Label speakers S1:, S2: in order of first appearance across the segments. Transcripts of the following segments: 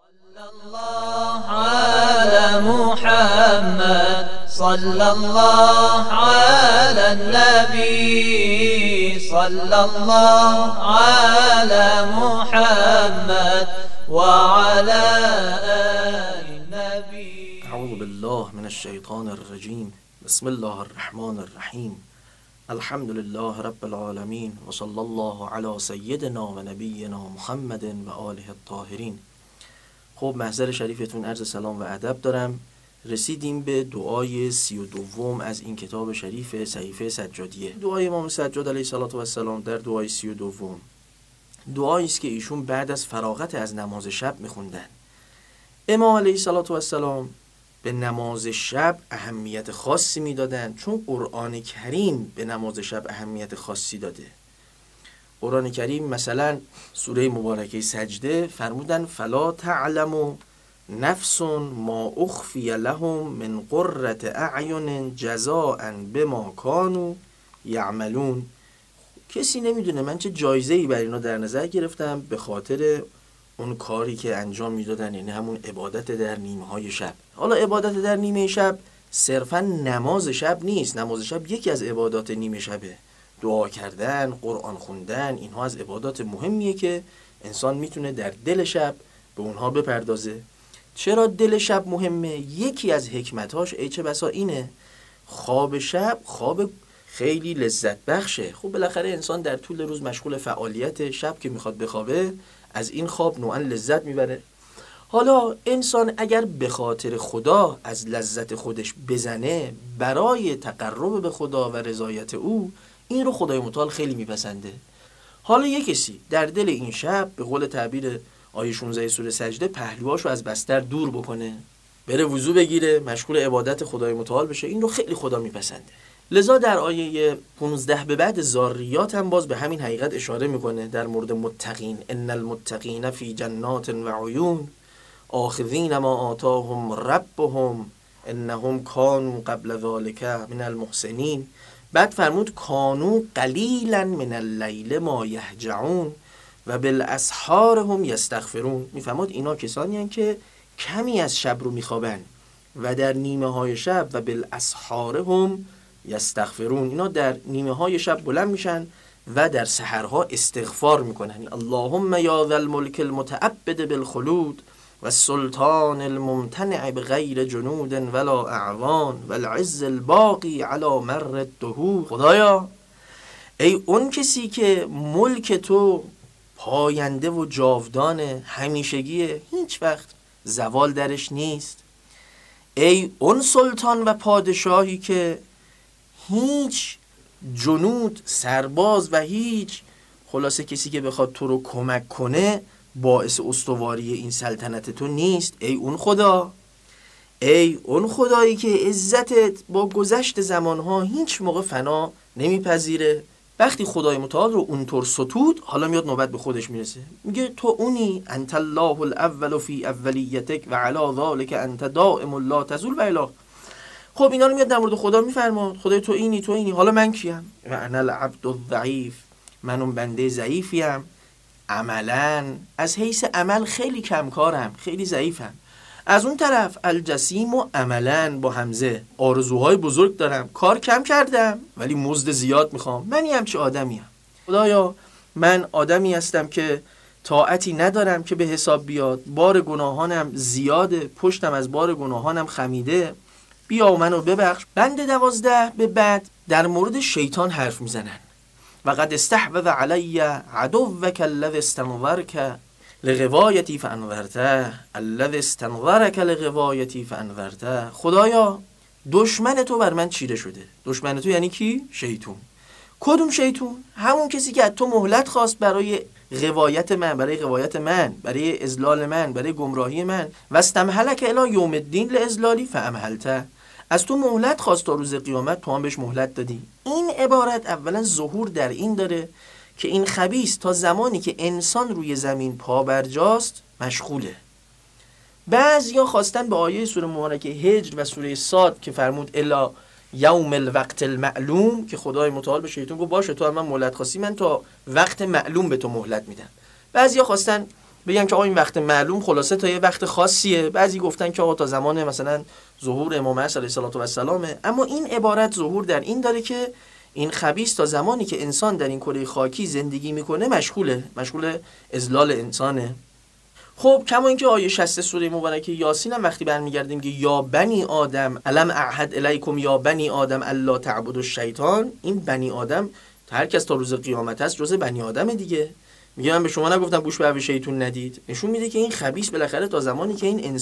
S1: الله على محمد صلى الله على النبي صلى الله على محمد وعلى آل النبي.
S2: اعوذ بالله من الشیطان الرجیم. بسم الله الرحمن الرحیم. الحمد لله رب العالمین و صلی الله علی سیدنا و نبینا محمد و آله الطاهرین. خب محضر شریفتون عرض سلام و ادب دارم. رسیدیم به دعای 32 از این کتاب شریف صحیفه سجادیه. دعای امام سجاد علیه السلام در دعای 32 دعایی است که ایشون بعد از فراغت از نماز شب میخوندن. امام علیه السلام به نماز شب اهمیت خاصی میدادن، چون قرآن کریم به نماز شب اهمیت خاصی داده. قرآن کریم مثلا سوره مبارکه سجده فرمودن فلا تعلم نفس ما اخفی لهم من قرة اعین جزاء بما كانوا یعملون. کسی نمیدونه من چه جایزه‌ای بر اینا در نظر گرفتم به خاطر اون کاری که انجام میدادن، یعنی همون عبادت در نیمه های شب. حالا عبادت در نیمه شب صرفا نماز شب نیست. نماز شب یکی از عبادات نیمه شبه. دعا کردن، قرآن خوندن، اینها از عبادات مهمیه که انسان میتونه در دل شب به اونها بپردازه. چرا دل شب مهمه؟ یکی از حکمتاش چه بسا اینه خواب شب خواب خیلی لذت بخشه. خب بالاخره انسان در طول روز مشغول فعالیت، شب که میخواد بخوابه از این خواب نوعا لذت میبره. حالا انسان اگر به خاطر خدا از لذت خودش بزنه برای تقرب به خدا و رضایت او، این رو خدای متعال خیلی میپسنده. حالا یک کسی در دل این شب به قول تعبیر آیه 16 سوره سجده پهلوهاشو از بستر دور بکنه، بره وضو بگیره، مشغول عبادت خدای متعال بشه، این رو خیلی خدا میپسنده. لذا در آیه 15 به بعد ذاریات هم باز به همین حقیقت اشاره میکنه در مورد متقین. ان المتقین فی جنات و عیون آخذین ما آتاهم ربهم انهم کانوا قبل ذلک من المحسنین. بعد فرمود کانوا قلیلا من اللیل ما یهجعون و بالاسحار هم یستغفرون. میفرماد اینا کسانی هستند که کمی از شب رو میخوابن و در نیمه های شب و بالاسحار هم یستغفرون، اینا در نیمه های شب بلند میشن و در سحرها استغفار میکنن. اللهم یا ذا الملک المتعبد بالخلود و السلطان الممتنع بغیر جنود ولا اعوان و العز الباقی علی مر الدهور. خدایا ای اون کسی که ملک تو پاینده و جاودانه، همیشگیه، هیچ وقت زوال درش نیست. ای اون سلطان و پادشاهی که هیچ جنود، سرباز و هیچ خلاصه کسی که بخواد تو رو کمک کنه باعث استواری این سلطنت تو نیست. ای اون خدا، ای اون خدایی که عزتت با گذشت زمانها هیچ موقع فنا نمیپذیره. وقتی خدای متعال رو اونطور ستود، حالا میاد نوبت به خودش میرسه، میگه تو اونی انت الله الاول فی اولیتک و علی ذلک انت دائم لا تزول و الی. خب اینا رو میاد در مورد خدا میفرماد. خدای تو اینی، تو اینی. حالا من کیم؟ و انا العبد الضعیف، من اون بنده ضعیفیم. عملا از حیث عمل خیلی کمکارم، خیلی ضعیفم. از اون طرف الجسیم و عملا با همزه، آرزوهای بزرگ دارم، کار کم کردم ولی مزد زیاد میخوام. من همچه آدمیم. خدایا من آدمی هستم که طاعتی ندارم که به حساب بیاد، بار گناهانم زیاده، پشتم از بار گناهانم خمیده، بیا منو ببخش. بند 12 به بعد در مورد شیطان حرف میزنن. و قد استحوذ علی عدوک الذی استنظرک لغوایتی فانذرته الذی استنظرک لغوایتی فانذرته. خدایا دشمن تو بر من چیره شده. دشمن تو یعنی کی؟ شیطان. کدوم شیطان؟ همون کسی که از تو مهلت خواست برای غوایت من، برای غوایت من، برای اضلال من، برای گمراهی من. و استمهلک الی یوم الدین لاضلالی فامهلته، از تو مهلت خواست تا روز قیامت، تو هم بهش مهلت دادی. این عبارت اولا ظهور در این داره که این خبیث تا زمانی که انسان روی زمین پا برجاست مشغوله. بعضیا خواستن به آیه سوره مبارکه هجر و سوره صاد که فرمود الا یوم الوقت المعلوم، که خدای متعال به شیطان گفت باشه تو هم من مهلت خواستی، من تا وقت معلوم به تو مهلت میدم. بعضیا خواستن بگم که آقا این وقت معلوم خلاصه تا یه وقت خاصیه، بعضی گفتن که آقا تا زمان مثلا ظهور امام عصر علیه السلام، اما این عبارت ظهور در این داره که این خبیث تا زمانی که انسان در این کره خاکی زندگی میکنه مشغول اذلال انسانه. خب کما اینکه آیه 60 سوره مبارکه یاسین هم وقتی برمیگردیم که یا بنی آدم الم اعهد الیکم یا بنی آدم الا تعبدوا الشیطان، این بنی آدم هر کس تا روز قیامت هست جزء بنی آدم دیگه. میگه من به شما نگفتم گوش به حرف شیطون ندید. نشون میده که این خبیث بالاخره تا زمانی که این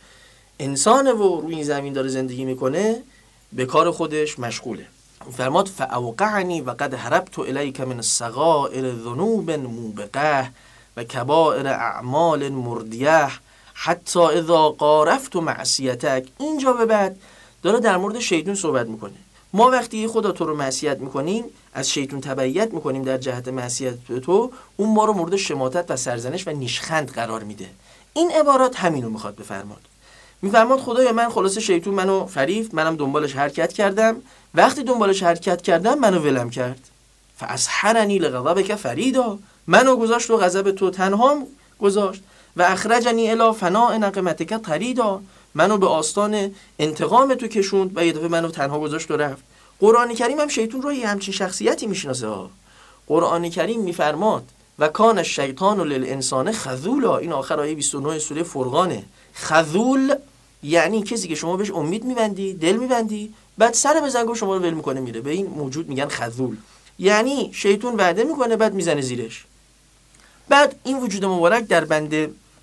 S2: انسانه و روی این زمین داره زندگی میکنه به کار خودش مشغوله. فرماد فاوقعنی و قد هربت الیک من الصغائر ذنوب موبقه و کبائر اعمال مردیه حتی اذا قارفت معصیتک. اینجا به بعد داره در مورد شیطان صحبت میکنه. ما وقتی خدا تو رو معصیت میکنیم، از شیطان تبعیت میکنیم در جهت معصیت تو، اون ما رو مورد شماتت و سرزنش و نیشخند قرار میده. این عبارات همینو میخواد بفرماد. میفرماد خدایا من خلاصه شیطان منو فریفت، منم دنبالش حرکت کردم، وقتی دنبالش حرکت کردم منو ولم کرد. فاسحرنی لغضبک فریدا، منو گذاشت و غضب تو تنها گذاشت. و اخرجنی الی فناء نقمتک طریدا، منو به آستان انتقام تو کشوند و یه دفعه منو تنها گذاشت و رفت. قرآن کریم هم شیطان رو یه همچین شخصیتی میشناسه ها. قرآن کریم میفرماد و کان الشیطان للانسان خذولا، این آخر آیه 29 سوره فرقانه. خذول یعنی کسی که شما بهش امید میبندی، دل میبندی، بعد سر بزنگو شما رو ول میکنه میره. به این موجود میگن خذول. یعنی شیطان وعده میکنه بعد میزنه زیرش. بعد این وجود مبارک در بند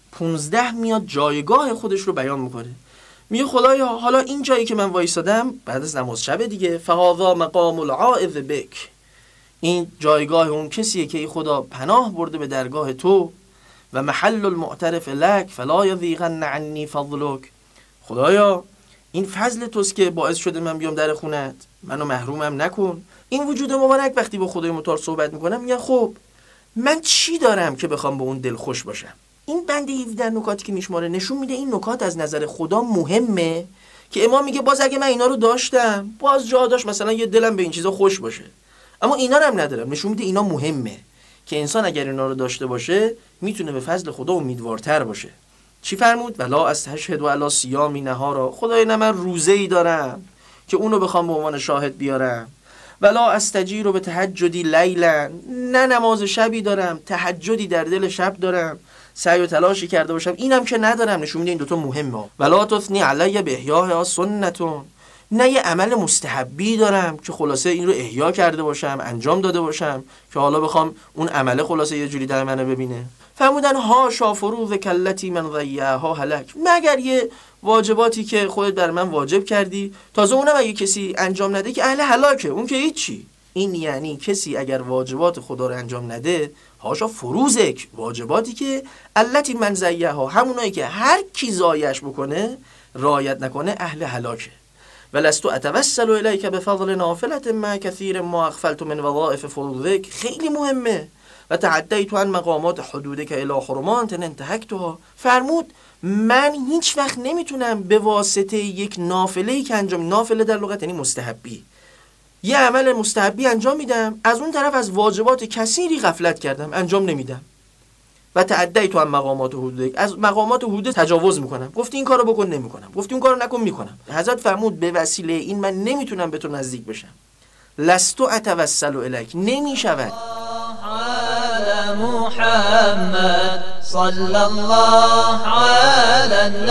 S2: 15 میاد جایگاه خودش رو بیان میکنه. میگه خدایا حالا این جایی که من وایسادم بعد از نماز شب دیگه، فهذا مقام العائذ بک، این جایگاه اون کسیه که ای خدا پناه برده به درگاه تو، و محل المعترف لک فلا یضیقن عنی فضلک، خدایا این فضل توست که باعث شده من بیام در خونت، منو محرومم نکن. این وجود مبارک وقتی با خدای متعال صحبت میکنم میگه خب من چی دارم که بخوام به اون دل خوش باشم. این بند 17 نکاتی که میشماره نشون میده این نکات از نظر خدا مهمه، که امام میگه باز اگه من اینا رو داشتم باز جا داشت مثلا یه دلم به این چیزا خوش باشه، اما اینا رو هم ندارم. نشون میده اینا مهمه که انسان اگر اینا رو داشته باشه میتونه به فضل خدا امیدوارتر باشه. چی فرمود؟ ولا استشهد و علی صیامی نهارا، خدای نه من روزه‌ای دارم که اونو بخوام به عنوان شاهد بیارم. ولا استجیر به تهجدی لیلا، نه نماز شبی دارم، تهجدی در دل شب دارم، سعی و تلاشی کرده باشم، اینم که ندارم. نشون میده این دوتا مهمه. ولا تثنی علی به احیاء سنتون، نه یه عمل مستحبی دارم که خلاصه این رو احیا کرده باشم، انجام داده باشم که حالا بخوام اون عمله خلاصه یه جوری در منو ببینه. فرمودن ها شافروز کلتی من ضیعها هلک، مگر یه واجباتی که خودت بر من واجب کردی، تازه اونم اگه کسی انجام نده که اهل هلاکه، اون که هیچی. این یعنی کسی اگر واجبات خدا رو انجام نده، هاشا فروزک، واجباتی که التی من ضیعها، همونایی که هر کی ضایعش بکنه، رعایت نکنه، اهل هلاکه. ولست اتوسل الیک بفضل نافله ما کثیر ما اغفلت من وظائف فروضک، خیلی مهمه. و تعدیت عن مقامات حدودک الی حرمات انتهکتها، فرمود من هیچ وقت نمیتونم به واسطه یک نافله‌ای که انجام، نافله در لغت یعنی مستحبی، یه عمل مستحبی انجام میدم، از اون طرف از واجبات کثیری غفلت کردم انجام نمیدم. و تعدیت عن مقامات حدودک، از مقامات حدود تجاوز میکنم، گفتی این کارو بکن نمیکنم، گفتی اون کارو نکن میکنم. حضرت فرمود به وسیله این من نمیتونم به تو نزدیک بشم. لست اتوسل الیک، نمیشود.
S1: محمد صلی الله علی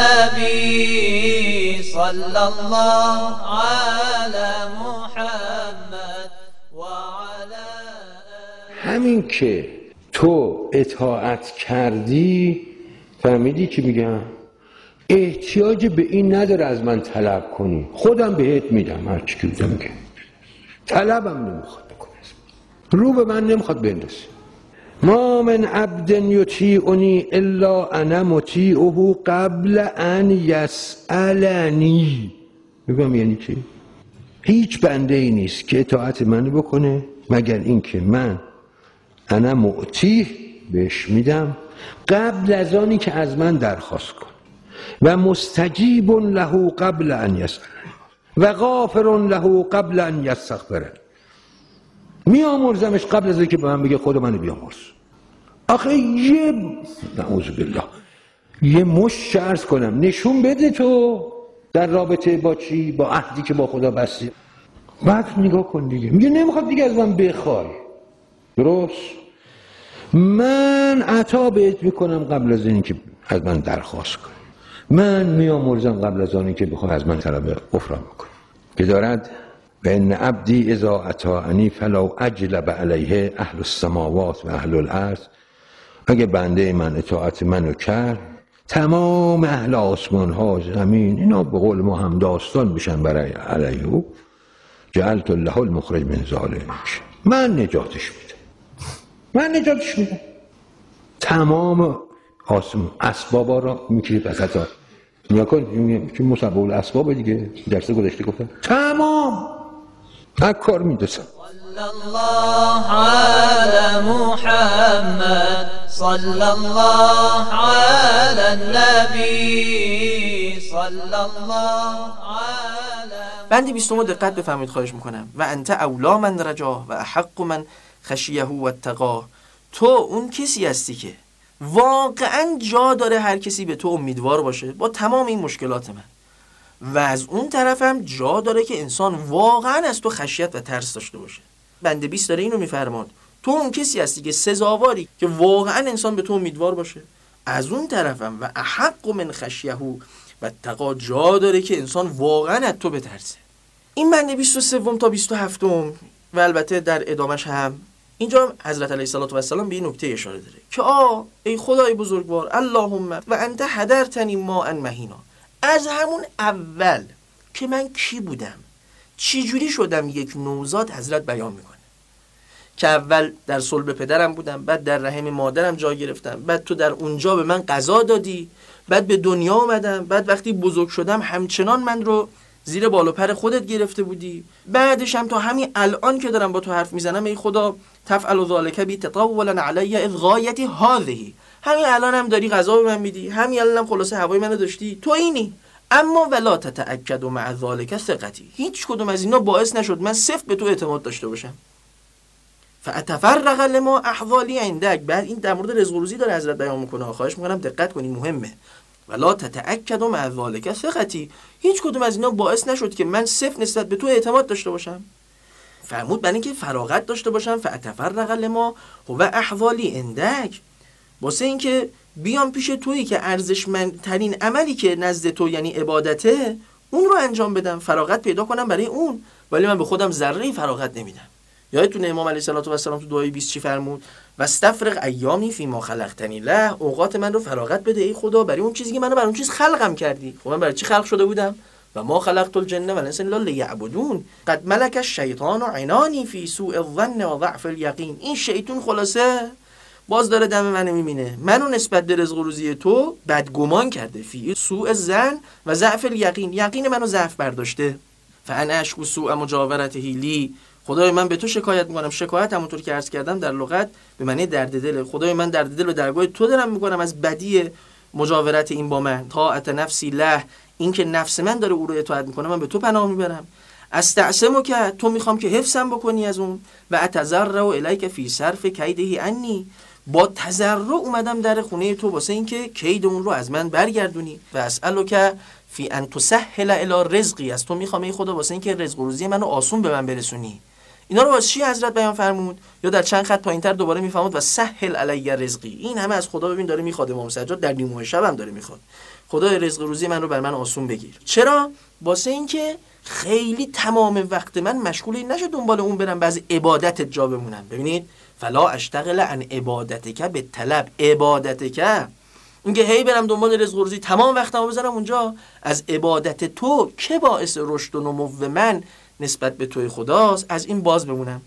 S1: النبی صلی الله علی محمد و علی
S3: همین که تو اطاعت کردی، فهمیدی چی میگم؟ احتیاج به این نداره از من طلب کنی، خودم بهت میدم. هر چی که میگم طلبم نمیخواد بکنه، رو به من نمیخواد بندازی. ما من عبد یطیعنی الا انا مطیعه قبل ان یسألنی. میگم یعنی چی؟ هیچ بنده ای نیست که اطاعت منو بکنه مگر این که من انا معطیه بهش میدم قبل از آنی که از من درخواست کن، و مستجیب له قبل ان یسألنی و غافر له قبل ان یستغفرنی. میامرزمش قبل از اینکه به من بگه خدا منو بیامرز. آخه نعوذ بالله یه مشت عرض کنم نشون بده تو در رابطه با چی؟ با عهدی که با خدا بستی. بعد نگاه کن دیگه، میگه نمیخواد دیگه از من بخوای. درست؟ من عطا بهت میکنم قبل از اینکه از من درخواست کنی. من میامرزم قبل از آنی که بخوای از من طلب غفران بکنی. که دارد و ان عبدی اذا اطاعنی فلو اجلب علیه اهل السماوات و اهل الارض. اگه بنده من اطاعت منو کرد، تمام اهل آسمان ها زمین اینا به قول ما هم داستان بشن برای علیه او، جعلت له المخرج من ذلک، من نجاتش میدم. تمام آسمان اسبابا را میکشید وسط. نیا کن که مسبب الاسباب دیگه درس گذشته گفتم تمام هر کار میدسن.
S1: صلی الله علی محمد صلی الله علی النبی صلی الله علی.
S2: بند 20 دقت بفرمایید خواهش میکنم. و انت اولا من رجاه و احق من خشیه و اتقاه. تو اون کسی هستی که واقعا جا داره هر کسی به تو امیدوار باشه با تمام این مشکلات من، و از اون طرف هم جا داره که انسان واقعا از تو خشیت و ترس داشته باشه. بند 20 داره اینو میفرماد، تو اون کسی هستی که سزاواری که واقعا انسان به تو امیدوار باشه، از اون طرفم و احق من خشیه و اتقا جا داره که انسان واقعا از تو بترسه. این بند 23 تا 27 و البته در ادامش هم اینجا حضرت علیه السلام به این نکته اشاره داره که ای خدای بزرگوار، اللهم و انت حضرتنی ما ان مهینا، از همون اول که من کی بودم، چی جوری شدم یک نوزاد، حضرت بیان میکنه که اول در صلب پدرم بودم، بعد در رحم مادرم جا گرفتم، بعد تو در اونجا به من غذا دادی، بعد به دنیا اومدم، بعد وقتی بزرگ شدم همچنان من رو زیر بال و پر خودت گرفته بودی، بعدش هم تا همین الان که دارم با تو حرف میزنم ای خدا تفعل ذلک بی تطولا علی اذ غایتی هذه، همین الان هم داری غذا به من میدی، همین الان هم خلاصه هوای منو داشتی، تو اینی. اما ولا تتأکد مع ذلک ثقتی، هیچ کدوم از اینا باعث نشد من صفر به تو اعتماد داشته باشم. فاتفرغ لما احوالی عندک. بعد این در مورد رزق و روزی داره حضرت بیان میکنه، خواهش میکنم دقت کنین، مهمه. ولا تتأکد مع ذلک ثقتی، هیچ کدوم از اینا باعث نشد که من صفر نسبت به تو اعتماد داشته باشم. فرمود برای اینکه فراغت داشته باشم، فاتفرغ لما هو احوالی عندک، واسه اینکه بیام پیش تویی که ارزشمندترین عملی که نزد تو یعنی عبادته، اون رو انجام بدم، فراغت پیدا کنم برای اون. ولی من به خودم ذره فراغت نمیدم. یادتون امام علیه السلام تو دعای 20 چی فرمود؟ واستفرغ ایامی فی ما خلقتنی له، اوقات من رو فراغت بده ای خدا برای اون چیزی که منو برای اون چیز خلقم کردی. خب من برای چی خلق شده بودم؟ و ما خلقت الجن والانس الا لیعبدون قد ملک الشیطان عنانی فی سوء الظن و ضعف الیقین. این شیطان خلاصه باز داره دم منو میبینه، منو نسبت به رزق و روزی تو بدگمان کرده، فی سوء الظن و ضعف الیقین، یقین منو ضعف برداشته. فانا اشکو سوء مجاورته لی، خدای من به تو شکایت میکنم. شکایت همونطور که عرض کردم در لغت به معنی درد دل. خدای من درد دل به درگاه تو دارم میکنم از بدی مجاورت این با من. طاعت نفسی له، این که نفس من داره او رو اطاعت میکنه، من به تو پناه میبرم. استعصمو که تو میخوام که حفظم بکنی از اون. و اتضرع الیک فی صرف کیده عنی، با تضرع اومدم در خونه تو واسه اینکه کید اون رو از من برگردونی. و اسالک فی ان تسهل الی رزقی، از تو میخوام ای خدا واسه اینکه رزق و روزی منو آسون به من برسونی. اینا رو واسه چی حضرت بیان فرمود؟ یا در چند خط پایینتر دوباره میفرمود و سهل علی رزقی. این همه از خدا ببین داره میخواد، امام سجاد در نیمه شب هم داره میخواد خدای رزق و روزی من رو بر من آسون بگیر. چرا؟ واسه اینکه خیلی تمام وقت من مشغول این نشه دنبال اون برم بعضی عبادت جا بمونم. ببینید فلا اشتغل عن عبادتک به طلب عبادتک، اینکه هی برم دنبال رزق و روزی تمام وقتمو بذارم اونجا، از عبادت تو که باعث رشد و نمو من نسبت به توی خداست، از این باز بمونم.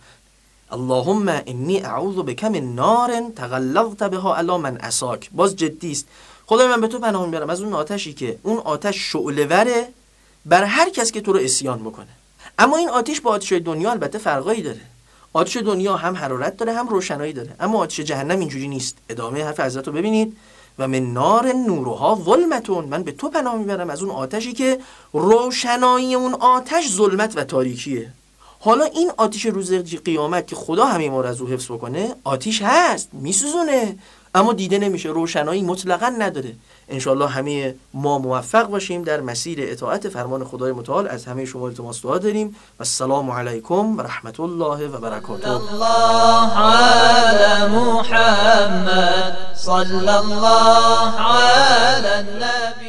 S2: اللهم انی اعوذ بک من نار تغلظت بها علی من عصاک. باز جدی است. خدای من به تو پناه میبرم از اون آتشی که اون آتش شعله وره بر هر کس که تو رو عصیان بکنه. اما این آتش با آتش دنیا البته فرقایی داره. آتش دنیا هم حرارت داره هم روشنایی داره، اما آتش جهنم اینجوری نیست. ادامه حرف حضرت رو ببینید. و من نار نورها ظلمتون، من به تو پناه میبرم از اون آتشی که روشنایی اون آتش ظلمت و تاریکیه. حالا این آتیش روز قیامت که خدا همه ما رو از او حفظ بکنه، آتیش هست، میسوزونه، اما دیده نمیشه، روشنایی مطلقا نداره. انشالله همه ما موفق باشیم در مسیر اطاعت فرمان خدای متعال. از همه شما التماس دعا داریم و السلام علیکم و رحمت الله و برکاته.
S1: الله علی محمد صلی الله علی النبی.